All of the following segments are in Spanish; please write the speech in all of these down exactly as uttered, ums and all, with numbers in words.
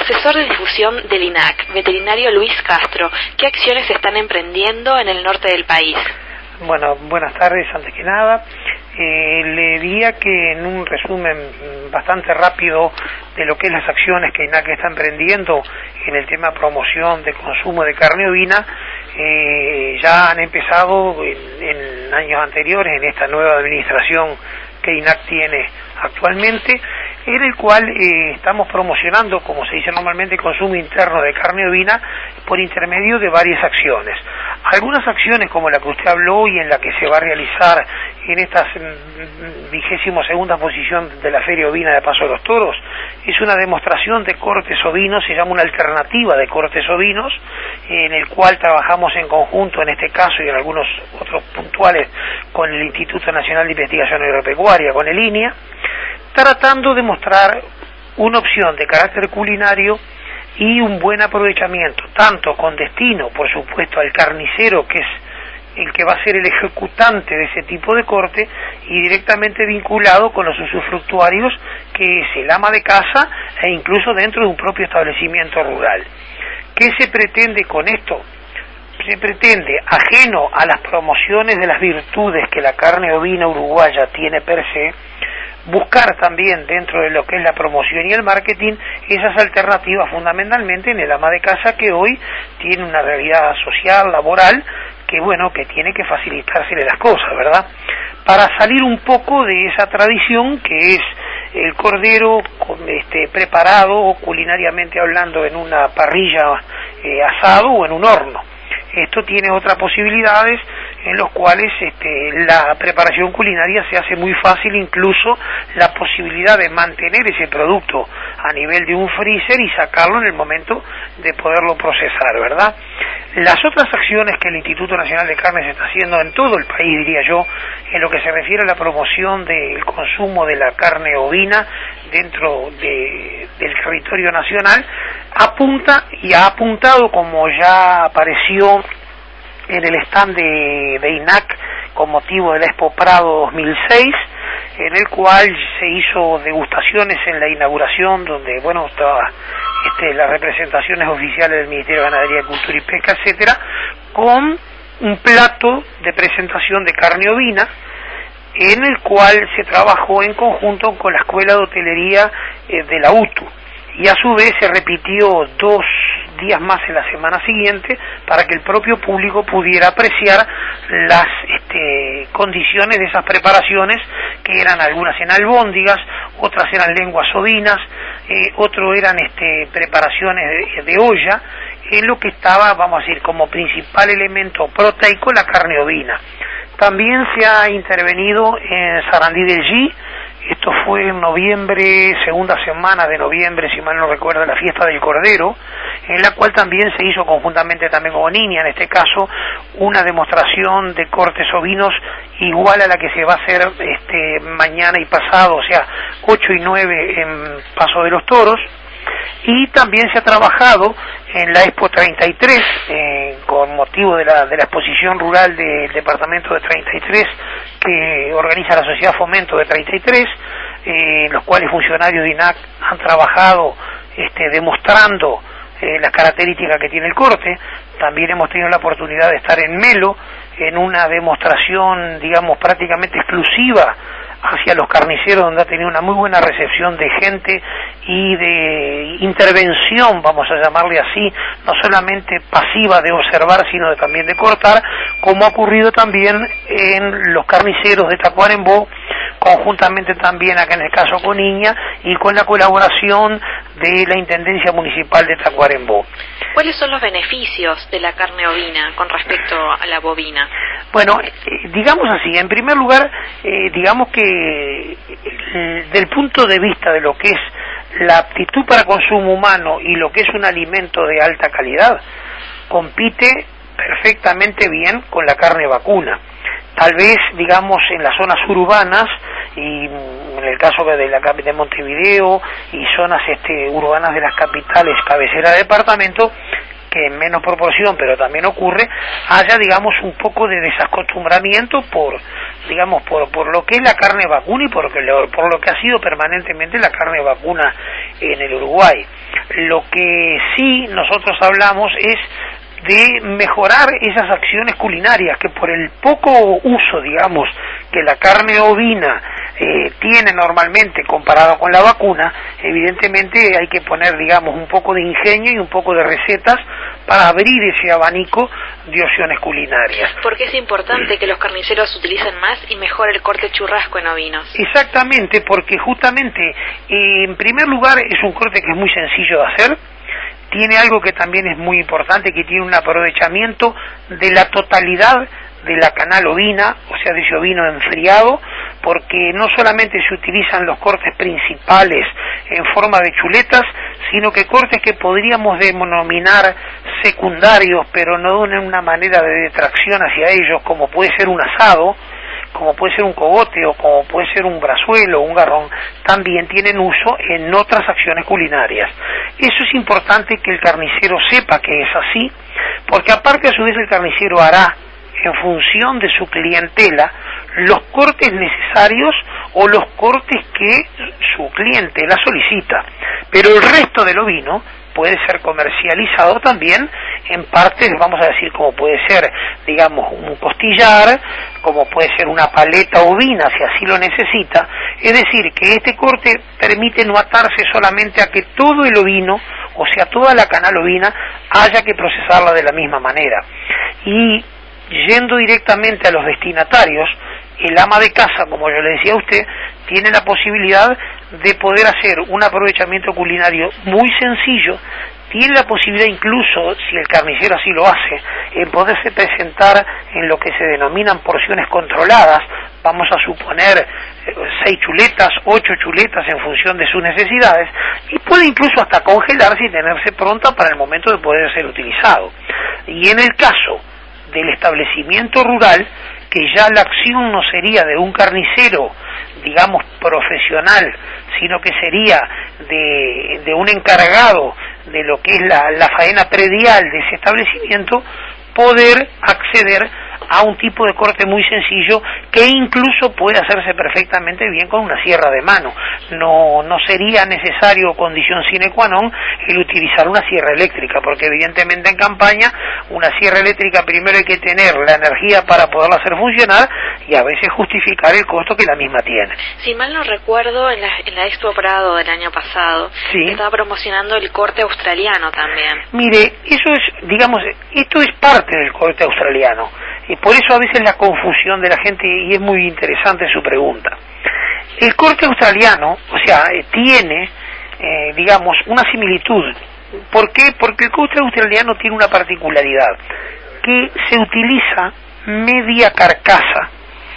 asesor de difusión del I N A C, veterinario Luis Castro, ¿qué acciones están emprendiendo en el norte del país? Bueno, buenas tardes, antes que nada. Eh, le diría que en un resumen bastante rápido de lo que es las acciones que I N A C está emprendiendo en el tema promoción de consumo de carne ovina, eh, ya han empezado en, en años anteriores, en esta nueva administración que I N A C tiene actualmente, en el cual eh, estamos promocionando, como se dice normalmente, el consumo interno de carne ovina por intermedio de varias acciones. Algunas acciones como la que usted habló y en la que se va a realizar en esta vigésimo segunda posición de la Feria Ovina de Paso de los Toros, es una demostración de cortes ovinos, se llama una alternativa de cortes ovinos, en el cual trabajamos en conjunto, en este caso y en algunos otros puntuales, con el Instituto Nacional de Investigación Agropecuaria, con el I N I A, tratando de mostrar una opción de carácter culinario y un buen aprovechamiento, tanto con destino, por supuesto, al carnicero, que es el que va a ser el ejecutante de ese tipo de corte, y directamente vinculado con los usufructuarios, que es el ama de casa, e incluso dentro de un propio establecimiento rural. ¿Qué se pretende con esto? Se pretende, ajeno a las promociones de las virtudes que la carne ovina uruguaya tiene per se, buscar también dentro de lo que es la promoción y el marketing esas alternativas fundamentalmente en el ama de casa, que hoy tiene una realidad social, laboral, que bueno, que tiene que facilitársele las cosas, ¿verdad? Para salir un poco de esa tradición que es el cordero este, preparado culinariamente hablando en una parrilla eh, asado o en un horno. Esto tiene otras posibilidades en los cuales este, la preparación culinaria se hace muy fácil, incluso la posibilidad de mantener ese producto a nivel de un freezer y sacarlo en el momento de poderlo procesar, ¿verdad? Las otras acciones que el Instituto Nacional de Carnes está haciendo en todo el país, diría yo, en lo que se refiere a la promoción del consumo de la carne ovina dentro de, del territorio nacional, apunta y ha apuntado, como ya apareció en el stand de, de I N A C con motivo de la Expo Prado dos mil seis, en el cual se hizo degustaciones en la inauguración, donde bueno estaba este, las representaciones oficiales del Ministerio de Ganadería, Cultura y Pesca, etcétera, con un plato de presentación de carne ovina, en el cual se trabajó en conjunto con la Escuela de Hotelería eh, de la U T U, y a su vez se repitió dos días más en la semana siguiente para que el propio público pudiera apreciar las este, condiciones de esas preparaciones, que eran algunas en albóndigas, otras eran lenguas ovinas, eh, otro eran este, preparaciones de, de olla, en lo que estaba, vamos a decir, como principal elemento proteico la carne ovina. También se ha intervenido en Sarandí del G. Esto fue en noviembre, segunda semana de noviembre, si mal no recuerdo, la fiesta del Cordero, en la cual también se hizo conjuntamente también con I N I A, en este caso, una demostración de cortes ovinos igual a la que se va a hacer este, mañana y pasado, o sea, ocho y nueve en Paso de los Toros. Y también se ha trabajado en la Expo treinta y tres, eh, con motivo de la, de la exposición rural del departamento de treinta y tres, que organiza la Sociedad Fomento de treinta y tres, eh, en los cuales funcionarios de I N A C han trabajado este, demostrando eh, las características que tiene el corte. También hemos tenido la oportunidad de estar en Melo, en una demostración, digamos, prácticamente exclusiva hacia los carniceros, donde ha tenido una muy buena recepción de gente y de intervención, vamos a llamarle así, no solamente pasiva de observar, sino de, también de cortar, como ha ocurrido también en los carniceros de Tacuarembó, conjuntamente también acá en el caso con I N I A y con la colaboración de la Intendencia Municipal de Tacuarembó. ¿Cuáles son los beneficios de la carne ovina con respecto a la bovina? Bueno, eh, digamos así, en primer lugar, eh, digamos que eh, del punto de vista de lo que es la aptitud para consumo humano y lo que es un alimento de alta calidad, compite perfectamente bien con la carne vacuna. Tal vez, digamos, en las zonas urbanas, y en el caso de la de Montevideo y zonas este, urbanas de las capitales cabeceras de departamento, que en menos proporción, pero también ocurre, haya, digamos, un poco de desacostumbramiento por, digamos, por, por lo que es la carne vacuna y por, que lo, por lo que ha sido permanentemente la carne vacuna en el Uruguay. Lo que sí nosotros hablamos es de mejorar esas acciones culinarias que por el poco uso, digamos, que la carne ovina eh, tiene normalmente comparado con la vacuna, evidentemente hay que poner, digamos, un poco de ingenio y un poco de recetas para abrir ese abanico de opciones culinarias. Porque es importante que los carniceros utilicen más y mejor el corte churrasco en ovinos. Exactamente, porque justamente, eh, en primer lugar, es un corte que es muy sencillo de hacer. Tiene algo que también es muy importante, que tiene un aprovechamiento de la totalidad de la canal ovina, o sea, de ese ovino enfriado, porque no solamente se utilizan los cortes principales en forma de chuletas, sino que cortes que podríamos denominar secundarios, pero no de una manera de detracción hacia ellos, como puede ser un asado, como puede ser un cogote o como puede ser un brazuelo o un garrón, también tienen uso en otras acciones culinarias. Eso es importante que el carnicero sepa que es así, porque aparte a su vez el carnicero hará, en función de su clientela, los cortes necesarios o los cortes que su clientela solicita, pero el resto del ovino puede ser comercializado también en partes, vamos a decir, como puede ser, digamos, un costillar, como puede ser una paleta ovina, si así lo necesita. Es decir, que este corte permite no atarse solamente a que todo el ovino, o sea, toda la canal ovina, haya que procesarla de la misma manera. Y yendo directamente a los destinatarios, el ama de casa, como yo le decía a usted, tiene la posibilidad de poder hacer un aprovechamiento culinario muy sencillo, tiene la posibilidad incluso, si el carnicero así lo hace, en poderse presentar en lo que se denominan porciones controladas, vamos a suponer seis chuletas, ocho chuletas en función de sus necesidades, y puede incluso hasta congelarse y tenerse pronta para el momento de poder ser utilizado. Y en el caso del establecimiento rural, que ya la acción no sería de un carnicero, digamos, profesional, sino que sería de, de un encargado de lo que es la, la faena predial de ese establecimiento, poder acceder a un tipo de corte muy sencillo que incluso puede hacerse perfectamente bien con una sierra de mano. No, no sería necesario, condición sine qua non, el utilizar una sierra eléctrica, porque evidentemente en campaña una sierra eléctrica primero hay que tener la energía para poderla hacer funcionar y a veces justificar el costo que la misma tiene. Si mal no recuerdo, en la, en la Expo Prado del año pasado, sí, estaba promocionando el corte australiano también. Mire, eso es, digamos, esto es parte del corte australiano. Y por eso a veces la confusión de la gente, y es muy interesante su pregunta. El corte australiano, o sea, eh, tiene, eh, digamos, una similitud. ¿Por qué? Porque el corte australiano tiene una particularidad, que se utiliza media carcasa,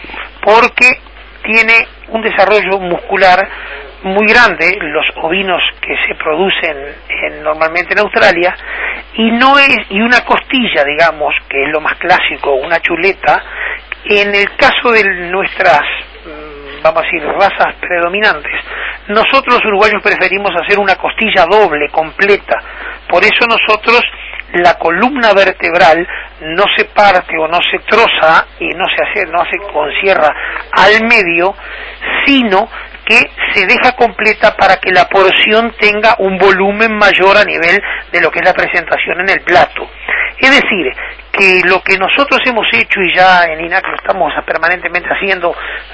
porque tiene un desarrollo muscular muy grande, los ovinos que se producen en, normalmente en Australia, y no es y una costilla, digamos, que es lo más clásico, una chuleta. En el caso de nuestras, vamos a decir, razas predominantes, nosotros los uruguayos preferimos hacer una costilla doble, completa. Por eso nosotros la columna vertebral no se parte o no se troza y no se hace, no hace con sierra al medio, sino que se deja completa para que la porción tenga un volumen mayor a nivel de lo que es la presentación en el plato. Es decir, que lo que nosotros hemos hecho, y ya en I N A C lo estamos permanentemente haciendo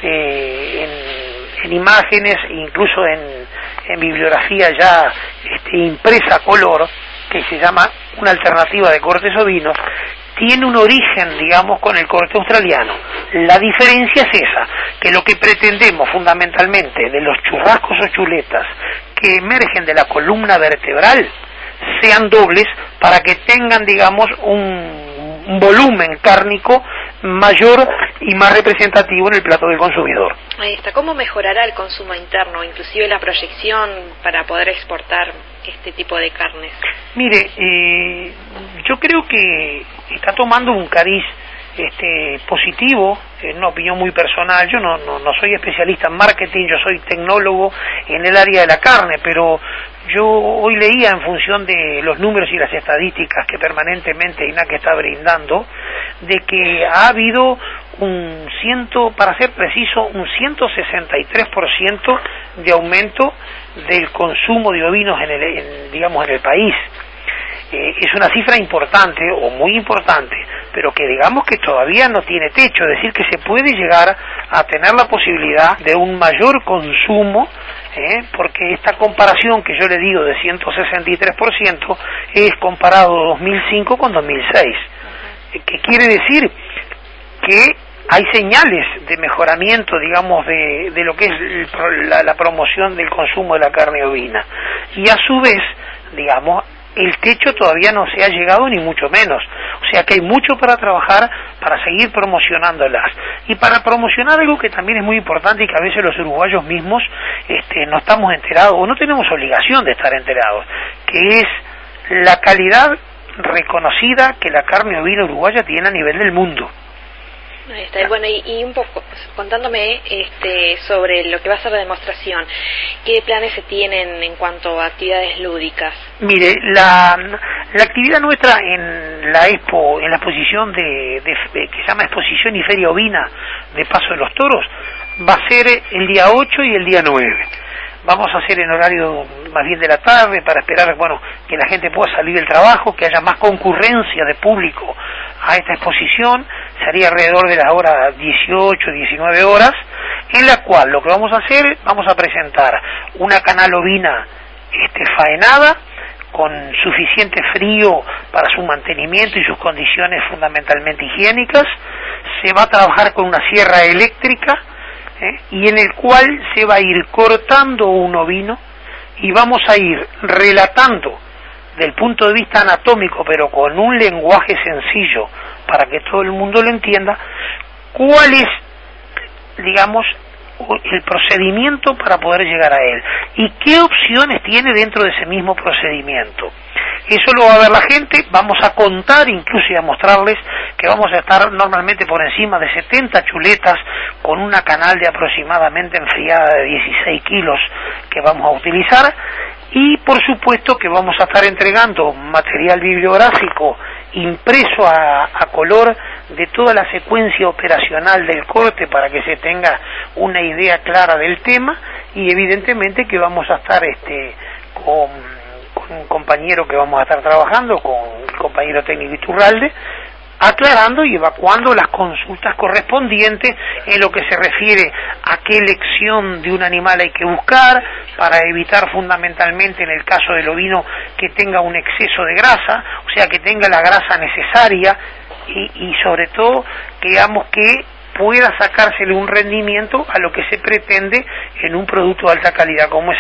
eh, en, en imágenes, incluso en, en bibliografía ya este, impresa a color, que se llama una alternativa de cortes ovinos, tiene un origen, digamos, con el corte australiano. La diferencia es esa, que lo que pretendemos fundamentalmente de los churrascos o chuletas que emergen de la columna vertebral sean dobles para que tengan, digamos, un, un volumen cárnico mayor y más representativo en el plato del consumidor. Ahí está. ¿Cómo mejorará el consumo interno, inclusive la proyección para poder exportar este tipo de carnes? Mire, eh, yo creo que está tomando un cariz este positivo, en una opinión muy personal. Yo no, no, no soy especialista en marketing, yo soy tecnólogo en el área de la carne, pero yo hoy leía, en función de los números y las estadísticas que permanentemente I N A C está brindando, de que ha habido un ciento, para ser preciso, un ciento sesenta y tres por ciento de aumento del consumo de ovinos en el, en, digamos, en el país. Eh, es una cifra importante o muy importante, pero que digamos que todavía no tiene techo, es decir, que se puede llegar a tener la posibilidad de un mayor consumo, eh, porque esta comparación que yo le digo de ciento sesenta y tres por ciento es comparado dos mil cinco con dos mil seis, eh, que quiere decir que hay señales de mejoramiento, digamos, de, de lo que es el, la, la promoción del consumo de la carne ovina, y a su vez, digamos, el techo todavía no se ha llegado ni mucho menos, o sea que hay mucho para trabajar para seguir promocionándolas y para promocionar algo que también es muy importante y que a veces los uruguayos mismos este, no estamos enterados o no tenemos obligación de estar enterados, que es la calidad reconocida que la carne ovina uruguaya tiene a nivel del mundo. Ahí está. Bueno, y, y un poco contándome este, sobre lo que va a ser la demostración, ¿qué planes se tienen en cuanto a actividades lúdicas? Mire, la, la actividad nuestra en la expo, en la exposición de, de, de que se llama Exposición y Feria Ovina de Paso de los Toros, va a ser el día ocho y el día nueve. Vamos a hacer en horario más bien de la tarde para esperar, bueno, que la gente pueda salir del trabajo, que haya más concurrencia de público a esta exposición. Sería alrededor de las horas dieciocho, diecinueve horas, en la cual lo que vamos a hacer, vamos a presentar una canal ovina este, faenada, con suficiente frío para su mantenimiento y sus condiciones fundamentalmente higiénicas. Se va a trabajar con una sierra eléctrica, ¿eh? y en el cual se va a ir cortando un ovino y vamos a ir relatando del punto de vista anatómico, pero con un lenguaje sencillo para que todo el mundo lo entienda, cuál es, digamos, el procedimiento para poder llegar a él y qué opciones tiene dentro de ese mismo procedimiento. Eso lo va a ver la gente. Vamos a contar incluso y a mostrarles que vamos a estar normalmente por encima de setenta chuletas con una canal de aproximadamente enfriada de dieciséis kilos que vamos a utilizar, y por supuesto que vamos a estar entregando material bibliográfico impreso a, a color de toda la secuencia operacional del corte para que se tenga una idea clara del tema, y evidentemente que vamos a estar este con, con un compañero que vamos a estar trabajando, con el compañero técnico Iturralde, aclarando y evacuando las consultas correspondientes en lo que se refiere a qué elección de un animal hay que buscar para evitar fundamentalmente en el caso del ovino que tenga un exceso de grasa, o sea que tenga la grasa necesaria y, y sobre todo que digamos que pueda sacársele un rendimiento a lo que se pretende en un producto de alta calidad como es